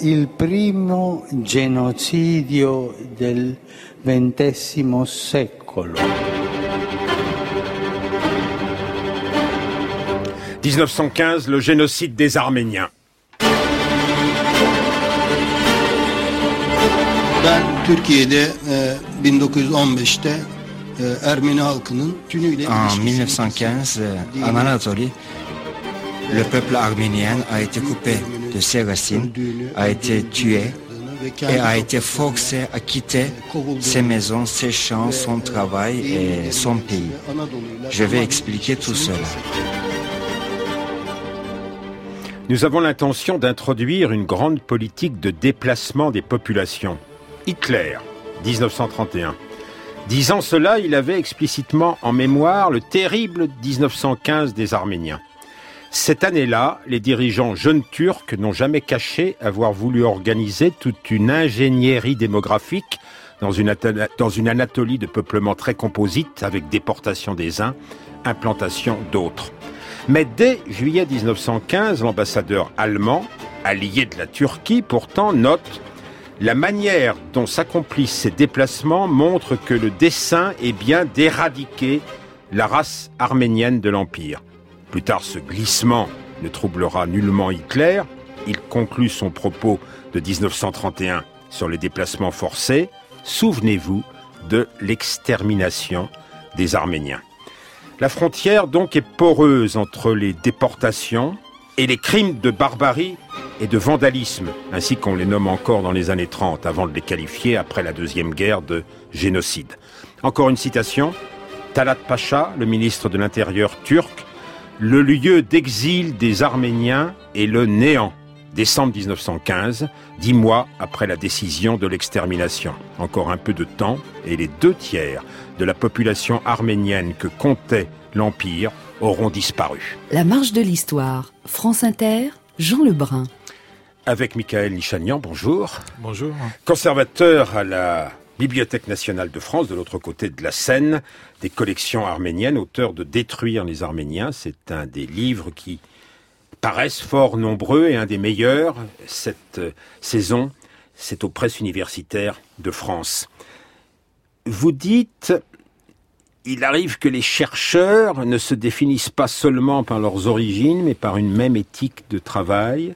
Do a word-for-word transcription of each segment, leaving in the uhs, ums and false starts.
il primo genocidio del ventesimo secolo. dix-neuf cent quinze, le génocide des Arméniens. Ben Türkiye'de bin dokuz yüz on beşte Ermeni halkının tümüyle En dix-neuf cent quinze, en Anatolie, le peuple arménien a été coupé de ses racines, a été tué et a été forcé à quitter ses maisons, ses champs, son travail et son pays. Je vais expliquer tout cela. Nous avons l'intention d'introduire une grande politique de déplacement des populations. Hitler, dix-neuf cent trente et un. Disant cela, il avait explicitement en mémoire le terrible dix-neuf cent quinze des Arméniens. Cette année-là, les dirigeants jeunes turcs n'ont jamais caché avoir voulu organiser toute une ingénierie démographique dans une, dans une Anatolie de peuplement très composite avec déportation des uns, implantation d'autres. Mais dès juillet dix-neuf cent quinze, l'ambassadeur allemand, allié de la Turquie, pourtant note « La manière dont s'accomplissent ces déplacements montre que le dessein est bien d'éradiquer la race arménienne de l'Empire. » Plus tard, ce glissement ne troublera nullement Hitler. Il conclut son propos de dix-neuf cent trente et un sur les déplacements forcés. Souvenez-vous de l'extermination des Arméniens. La frontière donc est poreuse entre les déportations et les crimes de barbarie et de vandalisme, ainsi qu'on les nomme encore dans les années trente, avant de les qualifier après la Deuxième Guerre de génocide. Encore une citation, Talat Pacha, le ministre de l'Intérieur turc, « Le lieu d'exil des Arméniens est le néant ». Décembre dix-neuf cent quinze, dix mois après la décision de l'extermination. Encore un peu de temps et les deux tiers de la population arménienne que comptait l'Empire auront disparu. La marche de l'histoire, France Inter, Jean Lebrun. Avec Michael Nichanian, bonjour. Bonjour. Conservateur à la Bibliothèque nationale de France, de l'autre côté de la Seine, des collections arméniennes, auteur de Détruire les Arméniens. C'est un des livres qui paraissent fort nombreux et un des meilleurs cette euh, saison. C'est aux presses universitaires de France. Vous dites, il arrive que les chercheurs ne se définissent pas seulement par leurs origines, mais par une même éthique de travail.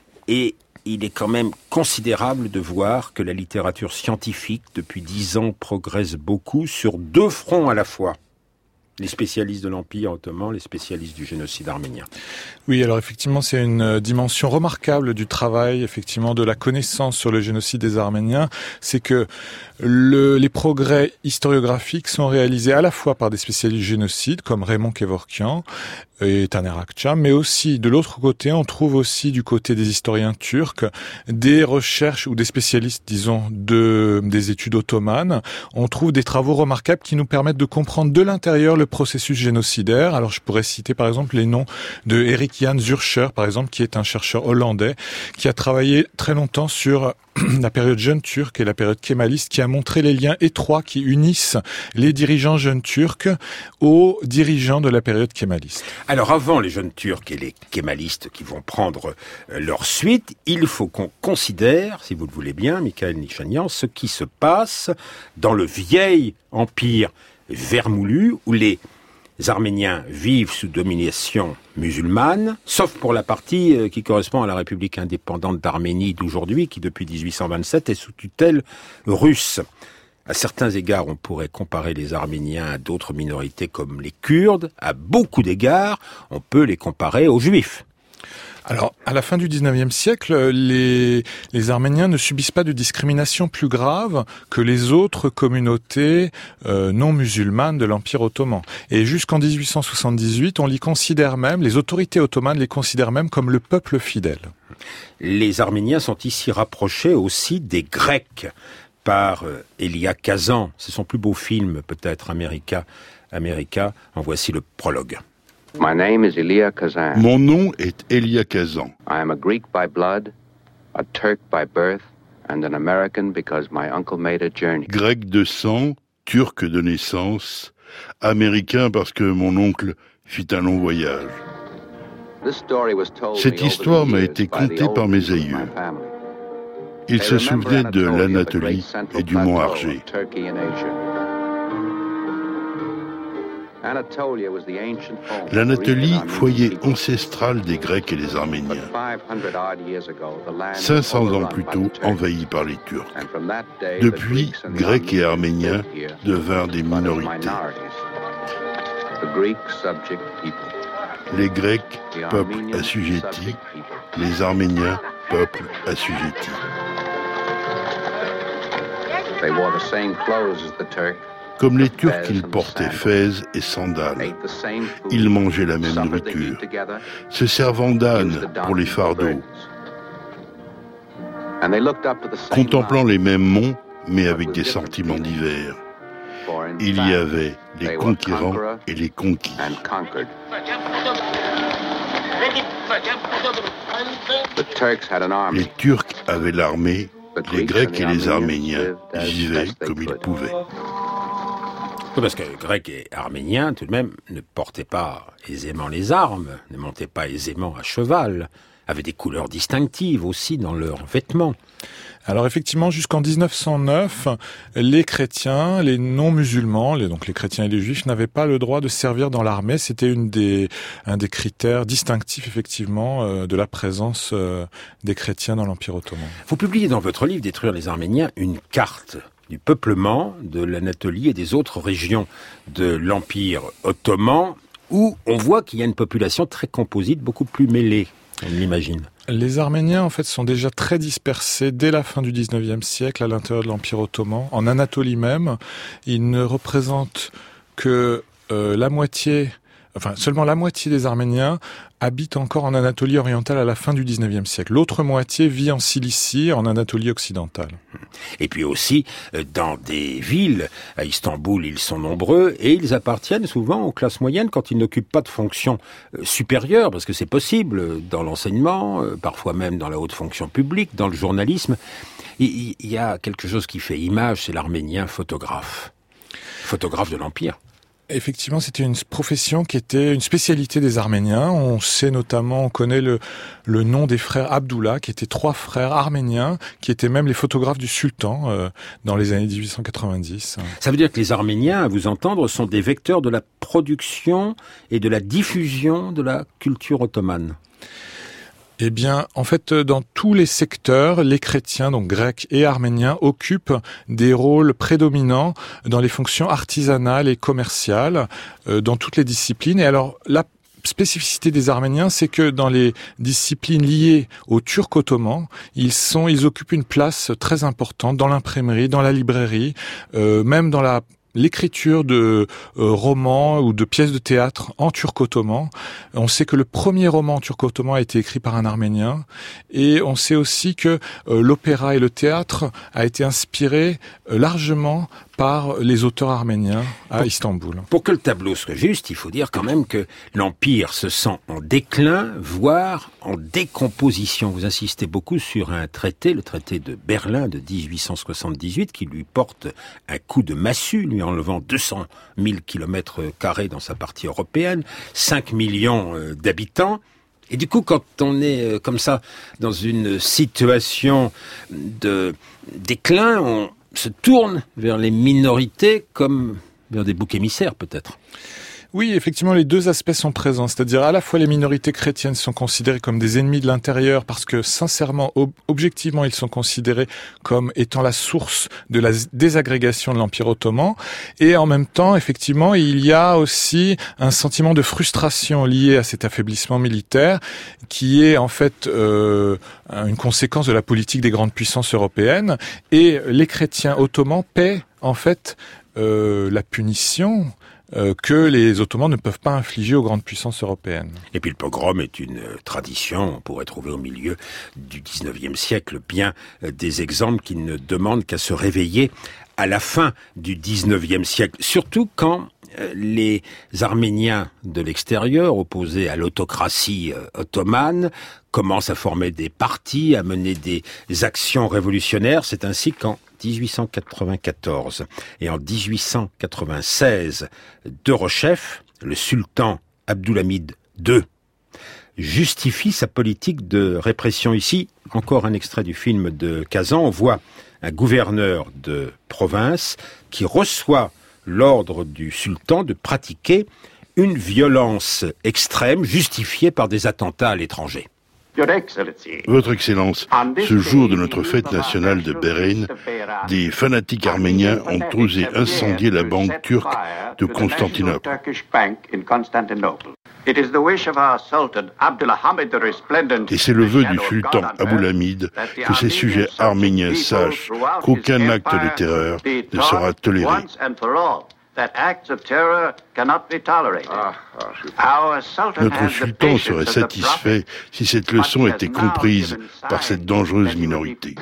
Et il est quand même considérable de voir que la littérature scientifique, depuis dix ans, progresse beaucoup sur deux fronts à la fois. Les spécialistes de l'Empire ottoman, les spécialistes du génocide arménien. Oui, alors effectivement, c'est une dimension remarquable du travail, effectivement, de la connaissance sur le génocide des Arméniens. C'est que le, les progrès historiographiques sont réalisés à la fois par des spécialistes du génocide, comme Raymond Kevorkian et Taner Akçam, mais aussi, de l'autre côté, on trouve aussi du côté des historiens turcs des recherches ou des spécialistes, disons, de, des études ottomanes. On trouve des travaux remarquables qui nous permettent de comprendre de l'intérieur le processus génocidaire. Alors, je pourrais citer, par exemple, les noms de Erik Jan Zürcher, par exemple, qui est un chercheur hollandais, qui a travaillé très longtemps sur la période jeune turque et la période kémaliste, qui a montré les liens étroits qui unissent les dirigeants jeunes turcs aux dirigeants de la période kémaliste. Alors avant les jeunes turcs et les kémalistes qui vont prendre leur suite, il faut qu'on considère, si vous le voulez bien, Michael Nichanian, ce qui se passe dans le vieil empire vermoulu où les Arméniens vivent sous domination musulmane, sauf pour la partie qui correspond à la République indépendante d'Arménie d'aujourd'hui, qui depuis dix-huit cent vingt-sept est sous tutelle russe. À certains égards, on pourrait comparer les Arméniens à d'autres minorités comme les Kurdes. À beaucoup d'égards, on peut les comparer aux Juifs. Alors, à la fin du dix-neuvième siècle, les, les Arméniens ne subissent pas de discrimination plus grave que les autres communautés euh, non musulmanes de l'Empire ottoman. Et jusqu'en dix-huit cent soixante-dix-huit, on les considère même, les autorités ottomanes les considèrent même comme le peuple fidèle. Les Arméniens sont ici rapprochés aussi des Grecs par euh, Elia Kazan. C'est son plus beau film, peut-être, America. America. En voici le prologue. My name is Elia Kazan. Mon nom est Elia Kazan. I am a Greek by blood, a Turk by birth, and an American because my uncle made a journey. Grec de sang, turc de naissance, américain parce que mon oncle fit un long voyage. Cette histoire m'a été contée par mes aïeux. Il se souvenait de l'Anatolie et du mont Argé. L'Anatolie, foyer ancestral des Grecs et des Arméniens, cinq cents ans plus tôt envahi par les Turcs. Depuis, Grecs et Arméniens devinrent des minorités. Les Grecs, peuple assujetti, les Arméniens, peuple assujetti. Comme les Turcs, ils portaient fez et sandales. Ils mangeaient la même nourriture, se servant d'ânes pour les fardeaux. Contemplant les mêmes monts, mais avec des sentiments divers. Il y avait les conquérants et les conquis. Les Turcs avaient l'armée, les Grecs et les Arméniens vivaient comme ils pouvaient. Parce que Grecs et Arméniens, tout de même, ne portaient pas aisément les armes, ne montaient pas aisément à cheval, avaient des couleurs distinctives aussi dans leurs vêtements. Alors effectivement, jusqu'en dix-neuf cent neuf, les chrétiens, les non-musulmans, les, donc les chrétiens et les juifs, n'avaient pas le droit de servir dans l'armée. C'était une des, un des critères distinctifs, effectivement, euh, de la présence euh, des chrétiens dans l'Empire ottoman. Vous publiez dans votre livre « Détruire les Arméniens » une carte du peuplement de l'Anatolie et des autres régions de l'Empire ottoman, où on voit qu'il y a une population très composite, beaucoup plus mêlée, on l'imagine. Les Arméniens, en fait, sont déjà très dispersés dès la fin du dix-neuvième siècle à l'intérieur de l'Empire ottoman. En Anatolie même, ils ne représentent que euh, la moitié, enfin seulement la moitié des Arméniens habitent encore en Anatolie orientale à la fin du dix-neuvième siècle. L'autre moitié vit en Cilicie, en Anatolie occidentale. Et puis aussi, dans des villes, à Istanbul, ils sont nombreux et ils appartiennent souvent aux classes moyennes quand ils n'occupent pas de fonctions supérieures, parce que c'est possible dans l'enseignement, parfois même dans la haute fonction publique, dans le journalisme. Il y a quelque chose qui fait image, c'est l'Arménien photographe. Photographe de l'Empire. Effectivement, c'était une profession qui était une spécialité des Arméniens. On sait notamment, on connaît le, le nom des frères Abdullah, qui étaient trois frères arméniens, qui étaient même les photographes du sultan euh, dans les années dix-huit cent quatre-vingt-dix. Ça veut dire que les Arméniens, à vous entendre, sont des vecteurs de la production et de la diffusion de la culture ottomane. Eh bien, en fait, dans tous les secteurs, les chrétiens, donc grecs et arméniens, occupent des rôles prédominants dans les fonctions artisanales et commerciales, euh, dans toutes les disciplines. Et alors, la spécificité des Arméniens, c'est que dans les disciplines liées aux Turcs ottomans, ils sont, ils occupent une place très importante dans l'imprimerie, dans la librairie, euh, même dans la l'écriture de euh, romans ou de pièces de théâtre en turc ottoman. On sait que le premier roman en turc ottoman a été écrit par un Arménien, et on sait aussi que euh, l'opéra et le théâtre a été inspiré euh, largement par les auteurs arméniens à pour, Istanbul. Pour que le tableau soit juste, il faut dire quand même que l'Empire se sent en déclin, voire en décomposition. Vous insistez beaucoup sur un traité, le traité de Berlin de dix-huit cent soixante-dix-huit, qui lui porte un coup de massue, lui enlevant deux cent mille kilomètres carrés dans sa partie européenne, cinq millions d'habitants. Et du coup, quand on est comme ça dans une situation de déclin, on se tourne vers les minorités comme vers des boucs émissaires, peut-être. Oui, effectivement, les deux aspects sont présents. C'est-à-dire, à la fois, les minorités chrétiennes sont considérées comme des ennemis de l'intérieur parce que, sincèrement, ob- objectivement, ils sont considérés comme étant la source de la désagrégation de l'Empire ottoman. Et en même temps, effectivement, il y a aussi un sentiment de frustration lié à cet affaiblissement militaire qui est, en fait, euh, une conséquence de la politique des grandes puissances européennes. Et les chrétiens ottomans paient, en fait, euh, la punition Euh, que les Ottomans ne peuvent pas infliger aux grandes puissances européennes. Et puis le pogrom est une tradition, on pourrait trouver au milieu du dix-neuvième siècle bien des exemples qui ne demandent qu'à se réveiller à la fin du dix-neuvième siècle, surtout quand les Arméniens de l'extérieur, opposés à l'autocratie ottomane, commencent à former des partis, à mener des actions révolutionnaires. C'est ainsi qu'en dix-huit cent quatre-vingt-quatorze et en dix-huit cent quatre-vingt-seize, deux rechefs, le sultan Abdulhamid deux justifie sa politique de répression. Ici, encore un extrait du film de Kazan. On voit un gouverneur de province qui reçoit l'ordre du sultan de pratiquer une violence extrême justifiée par des attentats à l'étranger. Votre Excellence, ce jour de notre fête nationale de Béreine, des fanatiques arméniens ont osé incendier la banque turque de Constantinople. Et c'est le vœu du sultan Aboulamid que ces sujets arméniens sachent qu'aucun acte de terreur ne sera toléré. Notre sultan serait satisfait si cette leçon était comprise par cette dangereuse minorité.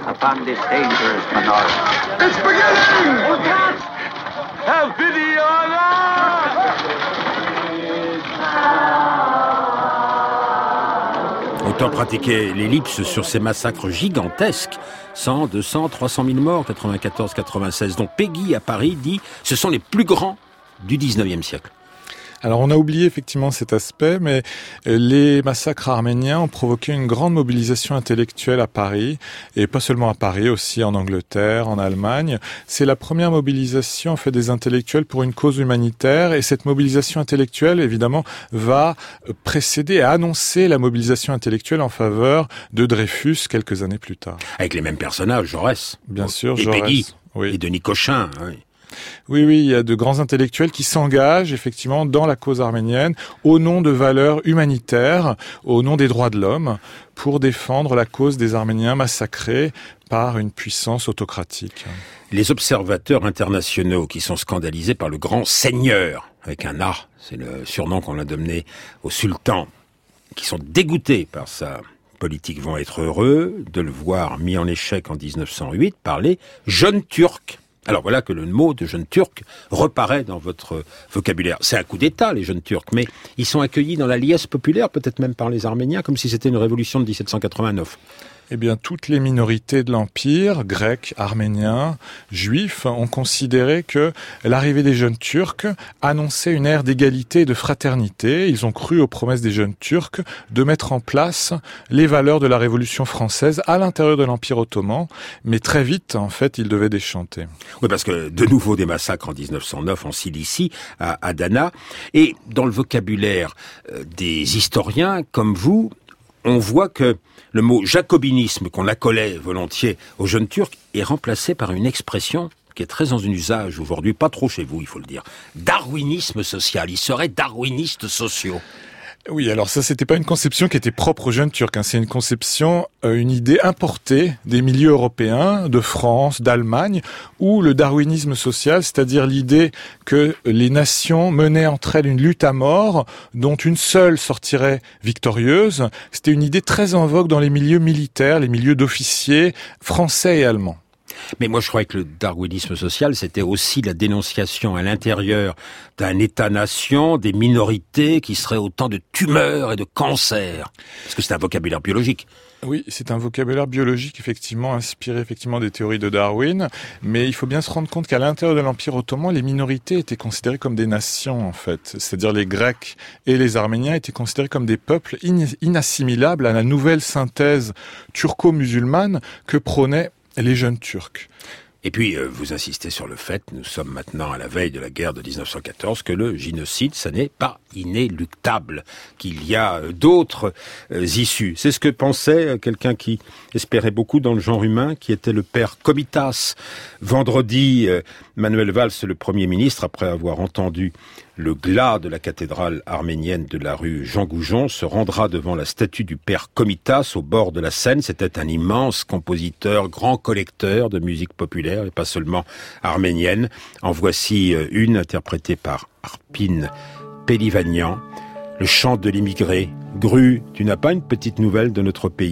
Autant pratiquer l'ellipse sur ces massacres gigantesques, cent, deux cents, trois cent mille morts, quatre-vingt-quatorze quatre-vingt-seize, dont Péguy à Paris dit « ce sont les plus grands du dix-neuvième siècle ». Alors on a oublié effectivement cet aspect, mais les massacres arméniens ont provoqué une grande mobilisation intellectuelle à Paris, et pas seulement à Paris, aussi en Angleterre, en Allemagne. C'est la première mobilisation en fait des intellectuels pour une cause humanitaire, et cette mobilisation intellectuelle, évidemment, va précéder et annoncer la mobilisation intellectuelle en faveur de Dreyfus quelques années plus tard. Avec les mêmes personnages, Jaurès. Bien sûr, et Jaurès. Péguy, oui. Et Denis Cochin, oui. Oui, oui, il y a de grands intellectuels qui s'engagent effectivement dans la cause arménienne au nom de valeurs humanitaires, au nom des droits de l'homme, pour défendre la cause des Arméniens massacrés par une puissance autocratique. Les observateurs internationaux qui sont scandalisés par le grand seigneur, avec un A, c'est le surnom qu'on a donné au sultan, qui sont dégoûtés par sa politique, vont être heureux de le voir mis en échec en dix-neuf cent huit par les jeunes Turcs. Alors voilà que le mot de jeunes Turcs reparaît dans votre vocabulaire. C'est un coup d'État, les jeunes Turcs, mais ils sont accueillis dans la liesse populaire, peut-être même par les Arméniens, comme si c'était une révolution de dix-sept cent quatre-vingt-neuf. Eh bien, toutes les minorités de l'Empire, grecs, arméniens, juifs, ont considéré que l'arrivée des jeunes Turcs annonçait une ère d'égalité et de fraternité. Ils ont cru aux promesses des jeunes Turcs de mettre en place les valeurs de la Révolution française à l'intérieur de l'Empire ottoman, mais très vite, en fait, ils devaient déchanter. Oui, parce que de nouveau des massacres en dix-neuf cent neuf en Cilicie, à Adana, et dans le vocabulaire des historiens comme vous, on voit que le mot jacobinisme qu'on accolait volontiers aux jeunes Turcs est remplacé par une expression qui est très en usage aujourd'hui, pas trop chez vous, il faut le dire. Darwinisme social. Ils seraient darwinistes sociaux. Oui, alors ça, c'était pas une conception qui était propre aux jeunes Turcs. Hein. C'est une conception, euh, une idée importée des milieux européens, de France, d'Allemagne, où le darwinisme social, c'est-à-dire l'idée que les nations menaient entre elles une lutte à mort, dont une seule sortirait victorieuse, c'était une idée très en vogue dans les milieux militaires, les milieux d'officiers français et allemands. Mais moi, je croyais que le darwinisme social, c'était aussi la dénonciation à l'intérieur d'un État-nation, des minorités qui seraient autant de tumeurs et de cancers. Parce que c'est un vocabulaire biologique. Oui, c'est un vocabulaire biologique, effectivement, inspiré effectivement des théories de Darwin. Mais il faut bien se rendre compte qu'à l'intérieur de l'Empire ottoman, les minorités étaient considérées comme des nations, en fait. C'est-à-dire les Grecs et les Arméniens étaient considérés comme des peuples inassimilables à la nouvelle synthèse turco-musulmane que prônait les jeunes Turcs. Et puis, euh, vous insistez sur le fait, nous sommes maintenant à la veille de la guerre de dix-neuf cent quatorze, que le génocide, ça n'est pas inéluctable, qu'il y a euh, d'autres euh, issues. C'est ce que pensait euh, quelqu'un qui espérait beaucoup dans le genre humain, qui était le père Komitas. Vendredi, euh, Manuel Valls, le Premier ministre, après avoir entendu le glas de la cathédrale arménienne de la rue Jean Goujon, se rendra devant la statue du père Komitas au bord de la Seine. C'était un immense compositeur, grand collecteur de musique populaire et pas seulement arménienne. En voici une interprétée par Arpine Pelivanian, le chant de l'immigré. Gru, tu n'as pas une petite nouvelle de notre pays ?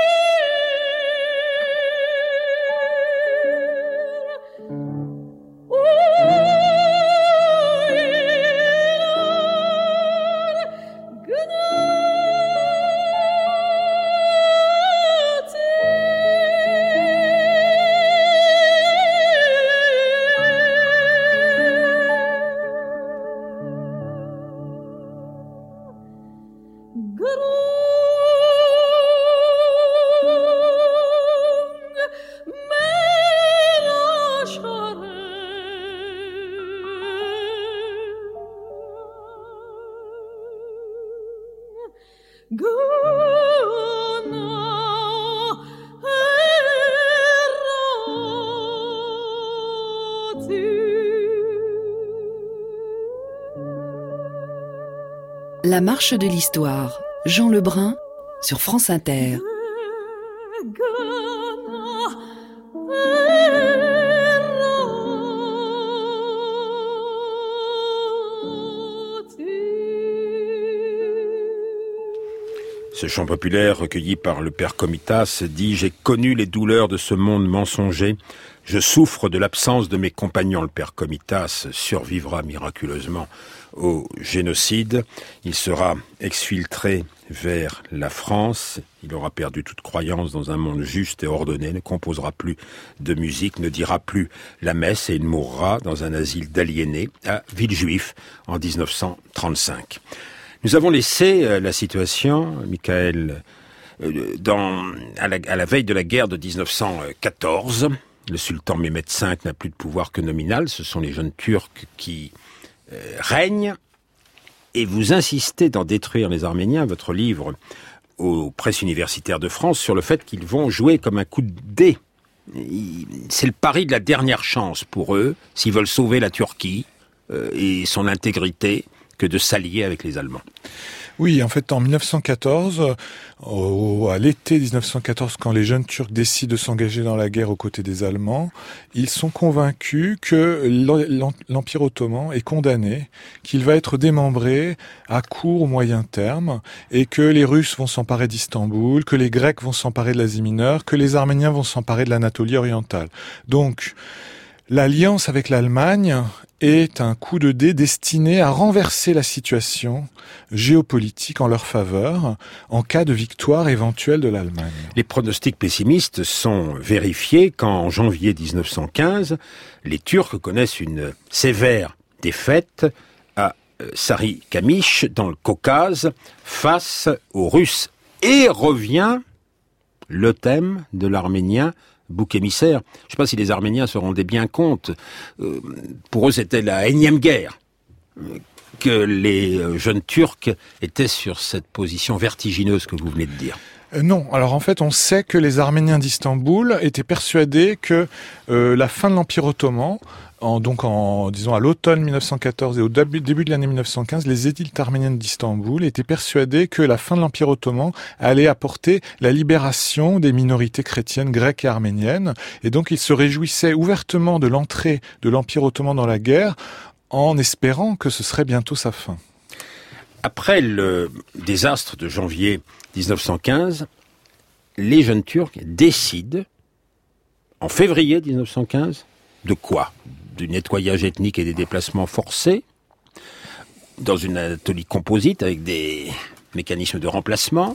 Oh La marche de l'histoire, Jean Lebrun, sur France Inter. Ce chant populaire recueilli par le père Comitas dit « J'ai connu les douleurs de ce monde mensonger. Je souffre de l'absence de mes compagnons. » Le père Comitas survivra miraculeusement au génocide. Il sera exfiltré vers la France. Il aura perdu toute croyance dans un monde juste et ordonné, ne composera plus de musique, ne dira plus la messe et il mourra dans un asile d'aliénés à Villejuif en dix-neuf cent trente-cinq. Nous avons laissé la situation, Michael, dans, à, la, à la veille de la guerre de dix-neuf cent quatorze. Le sultan Mehmed cinq n'a plus de pouvoir que nominal. Ce sont les jeunes Turcs qui euh, règnent. Et vous insistez d'en détruire les Arméniens, votre livre, aux presses universitaires de France, sur le fait qu'ils vont jouer comme un coup de dé. C'est le pari de la dernière chance pour eux, s'ils veulent sauver la Turquie euh, et son intégrité, que de s'allier avec les Allemands. Oui, en fait, en dix-neuf cent quatorze, au, à l'été dix-neuf cent quatorze, quand les jeunes Turcs décident de s'engager dans la guerre aux côtés des Allemands, ils sont convaincus que l'Empire ottoman est condamné, qu'il va être démembré à court ou moyen terme, et que les Russes vont s'emparer d'Istanbul, que les Grecs vont s'emparer de l'Asie mineure, que les Arméniens vont s'emparer de l'Anatolie orientale. Donc, l'alliance avec l'Allemagne est un coup de dé destiné à renverser la situation géopolitique en leur faveur en cas de victoire éventuelle de l'Allemagne. Les pronostics pessimistes sont vérifiés quand, en janvier dix-neuf cent quinze, les Turcs connaissent une sévère défaite à Sarikamish, dans le Caucase, face aux Russes. Et revient le thème de l'Arménien, bouc émissaire. Je ne sais pas si les Arméniens se rendaient bien compte. Euh, pour eux, c'était la énième guerre. Euh, que les jeunes Turcs étaient sur cette position vertigineuse que vous venez de dire. Euh, non. Alors en fait, on sait que les Arméniens d'Istanbul étaient persuadés que euh, la fin de l'Empire ottoman, en, donc en disons à l'automne dix-neuf cent quatorze et au début, début de l'année dix-neuf cent quinze, les édiles arméniennes d'Istanbul étaient persuadés que la fin de l'Empire ottoman allait apporter la libération des minorités chrétiennes grecques et arméniennes, et donc ils se réjouissaient ouvertement de l'entrée de l'Empire ottoman dans la guerre, en espérant que ce serait bientôt sa fin. Après le désastre de janvier dix-neuf cent quinze, les jeunes Turcs décident, en février dix-neuf cent quinze, de quoi ? Du nettoyage ethnique et des déplacements forcés, dans une Anatolie composite avec des mécanismes de remplacement,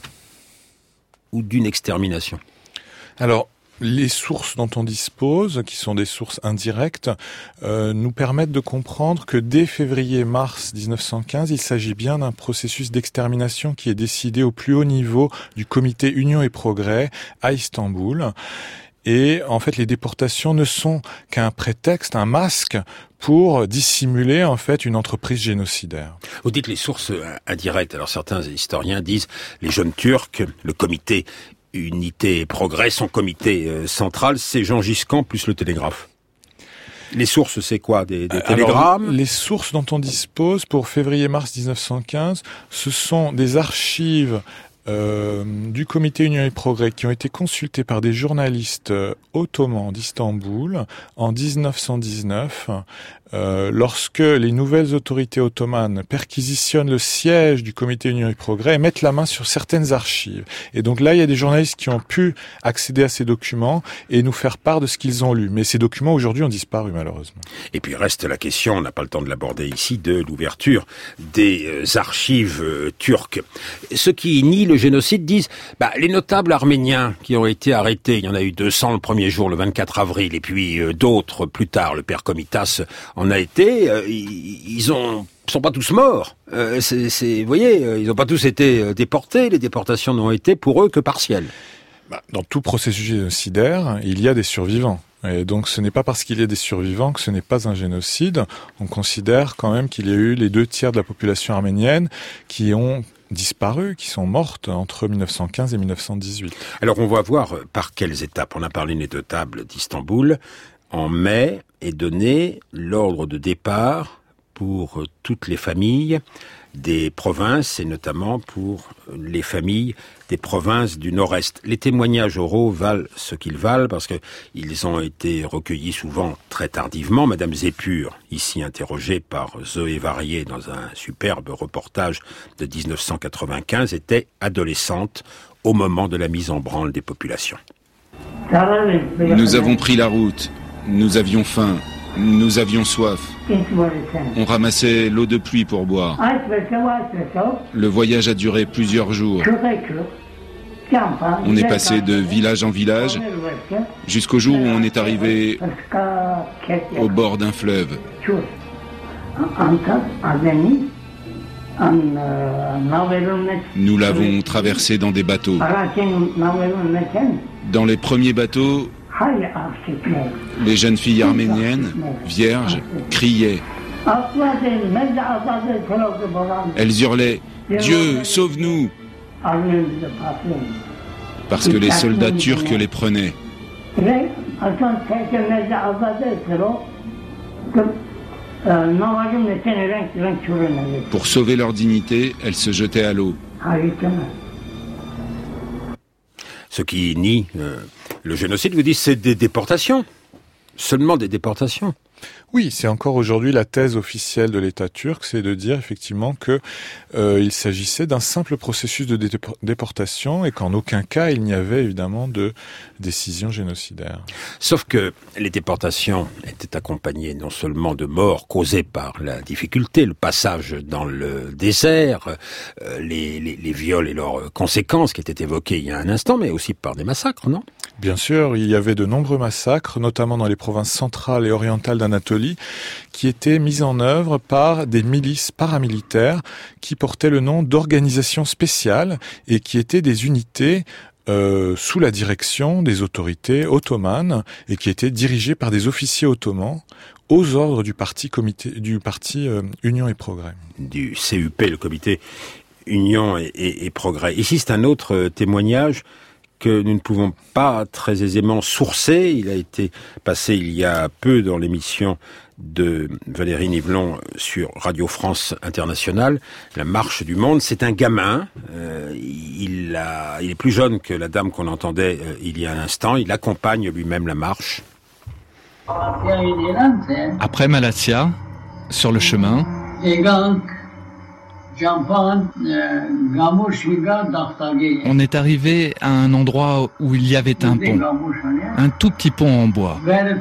ou d'une extermination ? Alors, les sources dont on dispose, qui sont des sources indirectes, euh, nous permettent de comprendre que dès février-mars dix-neuf cent quinze, il s'agit bien d'un processus d'extermination qui est décidé au plus haut niveau du comité Union et Progrès à Istanbul. Et en fait, les déportations ne sont qu'un prétexte, un masque pour dissimuler en fait une entreprise génocidaire. Vous dites les sources indirectes. Alors certains historiens disent les jeunes Turcs, le comité Unité et Progrès, son comité euh, central, c'est Jean Giscard plus le Télégraphe. Les sources, c'est quoi ? Des, des télégrammes ? Alors, les sources dont on dispose pour février-mars dix-neuf cent quinze, ce sont des archives Euh, du comité Union et Progrès qui ont été consultés par des journalistes euh, ottomans d'Istanbul en dix-neuf cent dix-neuf, euh, lorsque les nouvelles autorités ottomanes perquisitionnent le siège du comité Union et Progrès et mettent la main sur certaines archives. Et donc là, il y a des journalistes qui ont pu accéder à ces documents et nous faire part de ce qu'ils ont lu. Mais ces documents, aujourd'hui, ont disparu, malheureusement. Et puis reste la question, on n'a pas le temps de l'aborder ici, de l'ouverture des euh, archives euh, turques. Ceux qui nient le génocide disent, bah, les notables arméniens qui ont été arrêtés, il y en a eu deux cents le premier jour, le vingt-quatre avril, et puis euh, d'autres plus tard, le père Comitas en a été, euh, ils, ils ont sont pas tous morts. Euh, c'est, c'est, vous voyez, euh, ils n'ont pas tous été euh, déportés, les déportations n'ont été pour eux que partielles. Bah, dans tout processus génocidaire, il y a des survivants. Et donc ce n'est pas parce qu'il y a des survivants que ce n'est pas un génocide. On considère quand même qu'il y a eu les deux tiers de la population arménienne qui ont disparu, qui sont mortes entre mille neuf cent quinze et mille neuf cent dix-huit. Alors on va voir par quelles étapes. On a parlé des deux tables d'Istanbul. En mai est donné l'ordre de départ pour toutes les familles des provinces et notamment pour les familles des provinces du Nord-Est. Les témoignages oraux valent ce qu'ils valent parce que ils ont été recueillis souvent très tardivement. Madame Zépure, ici interrogée par Zoé Varier dans un superbe reportage de dix-neuf cent quatre-vingt-quinze, était adolescente au moment de la mise en branle des populations. Nous avons pris la route, nous avions faim, nous avions soif. On ramassait l'eau de pluie pour boire. Le voyage a duré plusieurs jours. On est passé de village en village jusqu'au jour où on est arrivé au bord d'un fleuve. Nous l'avons traversé dans des bateaux. Dans les premiers bateaux, les jeunes filles arméniennes, vierges, criaient. Elles hurlaient « Dieu, sauve-nous !» parce que les soldats turcs les prenaient. Pour sauver leur dignité, elles se jetaient à l'eau. Ce qui nie euh, le génocide, vous dites, c'est des déportations. Seulement des déportations. Oui, c'est encore aujourd'hui la thèse officielle de l'État turc, c'est de dire effectivement que euh, il s'agissait d'un simple processus de dé- déportation et qu'en aucun cas il n'y avait évidemment de décision génocidaire. Sauf que les déportations étaient accompagnées non seulement de morts causées par la difficulté, le passage dans le désert, euh, les, les, les viols et leurs conséquences qui étaient évoquées il y a un instant, mais aussi par des massacres, non ? Bien sûr, il y avait de nombreux massacres, notamment dans les provinces centrales et orientales d'Anatolie, qui étaient mis en œuvre par des milices paramilitaires qui portaient le nom d'organisations spéciales et qui étaient des unités euh, sous la direction des autorités ottomanes et qui étaient dirigées par des officiers ottomans aux ordres du parti, comité, du parti euh, Union et Progrès. Du C U P, le comité Union et, et, et Progrès. Ici, c'est un autre témoignage que nous ne pouvons pas très aisément sourcer. Il a été passé il y a peu dans l'émission de Valérie Nivelon sur Radio France Internationale, La Marche du Monde. C'est un gamin, euh, il, a, il est plus jeune que la dame qu'on entendait euh, il y a un instant, il accompagne lui-même la marche. Après Malatya, sur le chemin, on est arrivé à un endroit où il y avait un pont, un tout petit pont en bois.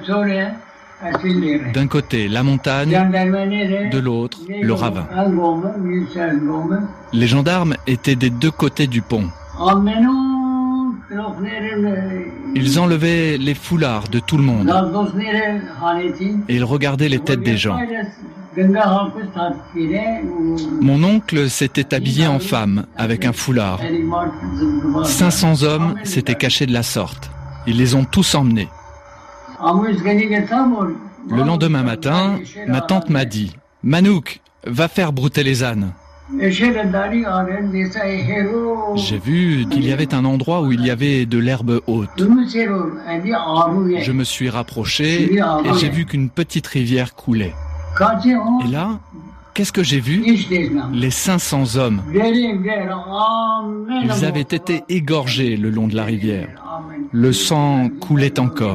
D'un côté, la montagne, de l'autre, le ravin. Les gendarmes étaient des deux côtés du pont. Ils enlevaient les foulards de tout le monde et ils regardaient les têtes des gens. Mon oncle s'était habillé en femme avec un foulard. cinq cents hommes s'étaient cachés de la sorte. Ils les ont tous emmenés. Le lendemain matin, ma tante m'a dit « Manouk, va faire brouter les ânes ». J'ai vu qu'il y avait un endroit où il y avait de l'herbe haute. Je me suis rapproché et j'ai vu qu'une petite rivière coulait. Et là, qu'est-ce que j'ai vu ? Les cinq cents hommes. Ils avaient été égorgés le long de la rivière. Le sang coulait encore.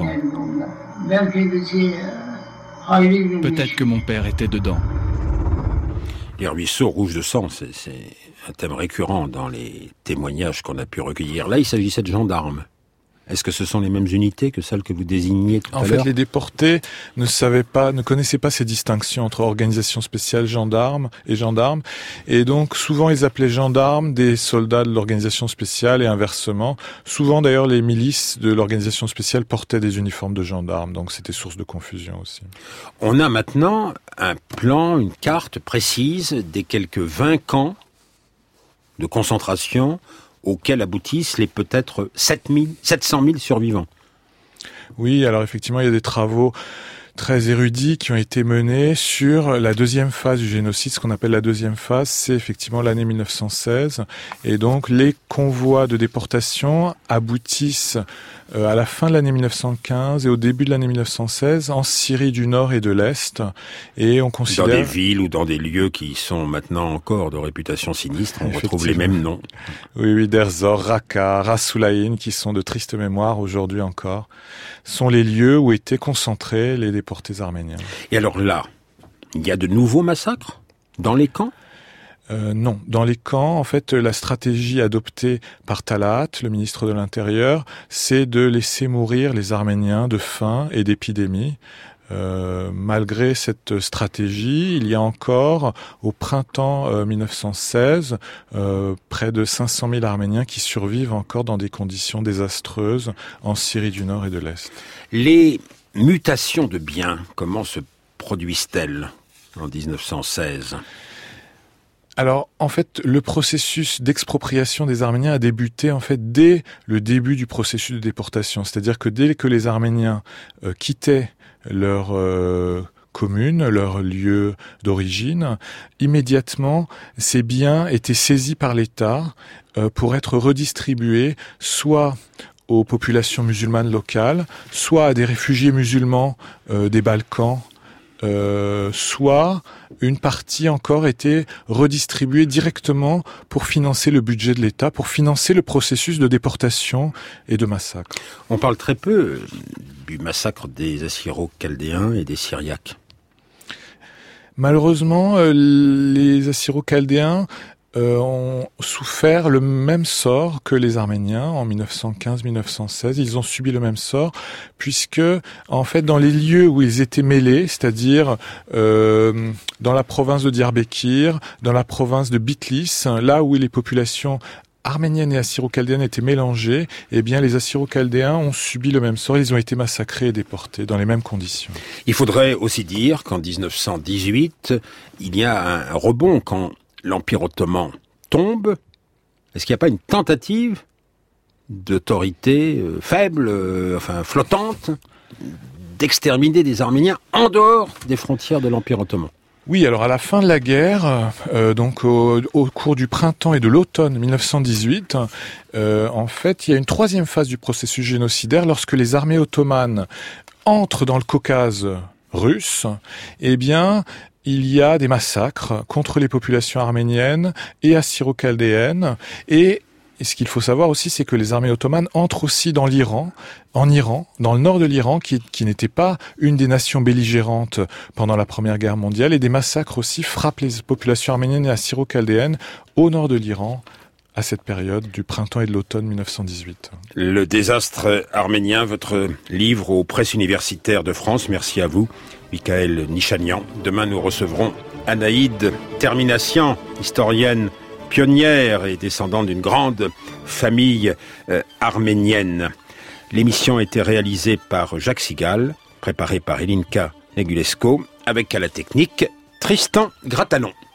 Peut-être que mon père était dedans. Les ruisseaux rouges de sang, c'est, c'est un thème récurrent dans les témoignages qu'on a pu recueillir. Là, il s'agissait de gendarmes. Est-ce que ce sont les mêmes unités que celles que vous désigniez tout à l'heure ? En fait, les déportés ne savaient pas, ne connaissaient pas ces distinctions entre organisation spéciale gendarmes et gendarmes. Et donc, souvent, ils appelaient gendarmes des soldats de l'organisation spéciale et inversement. Souvent, d'ailleurs, les milices de l'organisation spéciale portaient des uniformes de gendarmes. Donc, c'était source de confusion aussi. On a maintenant un plan, une carte précise des quelques vingt camps de concentration auxquels aboutissent les peut-être sept cent mille survivants. Oui, alors effectivement, il y a des travaux très érudits qui ont été menés sur la deuxième phase du génocide. Ce qu'on appelle la deuxième phase, c'est effectivement l'année mille neuf cent seize. Et donc, les convois de déportation aboutissent à la fin de l'année mille neuf cent quinze et au début de l'année mille neuf cent seize en Syrie du Nord et de l'Est. Et on considère... Dans des villes ou dans des lieux qui sont maintenant encore de réputation sinistre, on retrouve les mêmes noms. Oui, oui, Derzor, Raqqa, Ras Ulayn, qui sont de tristes mémoires aujourd'hui encore, sont les lieux où étaient concentrés les déportés arméniens. Et alors là, il y a de nouveaux massacres dans les camps ? Euh, non. Dans les camps, en fait, la stratégie adoptée par Talat, le ministre de l'Intérieur, c'est de laisser mourir les Arméniens de faim et d'épidémie. Euh, malgré cette stratégie, il y a encore, au printemps euh, mille neuf cent seize, euh, près de cinq cent mille Arméniens qui survivent encore dans des conditions désastreuses en Syrie du Nord et de l'Est. Les mutations de biens, comment se produisent-elles en dix-neuf cent seize ? Alors, en fait, le processus d'expropriation des Arméniens a débuté, en fait, dès le début du processus de déportation. C'est-à-dire que dès que les Arméniens euh, quittaient leur euh, commune, leur lieu d'origine, immédiatement, ces biens étaient saisis par l'État euh, pour être redistribués soit aux populations musulmanes locales, soit à des réfugiés musulmans euh, des Balkans, Euh, soit une partie encore était redistribuée directement pour financer le budget de l'État, pour financer le processus de déportation et de massacre. On parle très peu du massacre des Assyro-Chaldéens et des Syriaques. Malheureusement, euh, les Assyro-Chaldéens Euh, ont souffert le même sort que les Arméniens en mille neuf cent quinze mille neuf cent seize. Ils ont subi le même sort puisque, en fait, dans les lieux où ils étaient mêlés, c'est-à-dire euh, dans la province de Diyarbakir, dans la province de Bitlis, là où les populations arméniennes et assyro-chaldéennes étaient mélangées, eh bien, les assyro-chaldéens ont subi le même sort. Ils ont été massacrés et déportés dans les mêmes conditions. Il faudrait aussi dire qu'en dix-neuf cent dix-huit, il y a un rebond quand l'Empire ottoman tombe. Est-ce qu'il n'y a pas une tentative d'autorité euh, faible, euh, enfin flottante, d'exterminer des Arméniens en dehors des frontières de l'Empire ottoman ? Oui, alors à la fin de la guerre, euh, donc au, au cours du printemps et de l'automne mille neuf cent dix-huit, euh, en fait, il y a une troisième phase du processus génocidaire lorsque les armées ottomanes entrent dans le Caucase russe. Eh bien, il y a des massacres contre les populations arméniennes et assyro-chaldéennes. Et, et ce qu'il faut savoir aussi, c'est que les armées ottomanes entrent aussi dans l'Iran, en Iran, dans le nord de l'Iran, qui, qui n'était pas une des nations belligérantes pendant la Première Guerre mondiale. Et des massacres aussi frappent les populations arméniennes et assyro-chaldéennes au nord de l'Iran, à cette période du printemps et de l'automne mille neuf cent dix-huit. Le désastre arménien, votre livre aux presses universitaires de France. Merci à vous, Michael Nichanian. Demain, nous recevrons Anaïde Terminassian, historienne pionnière et descendante d'une grande famille euh, arménienne. L'émission a été réalisée par Jacques Sigal, préparée par Elinka Negulesco, avec à la technique Tristan Gratalon.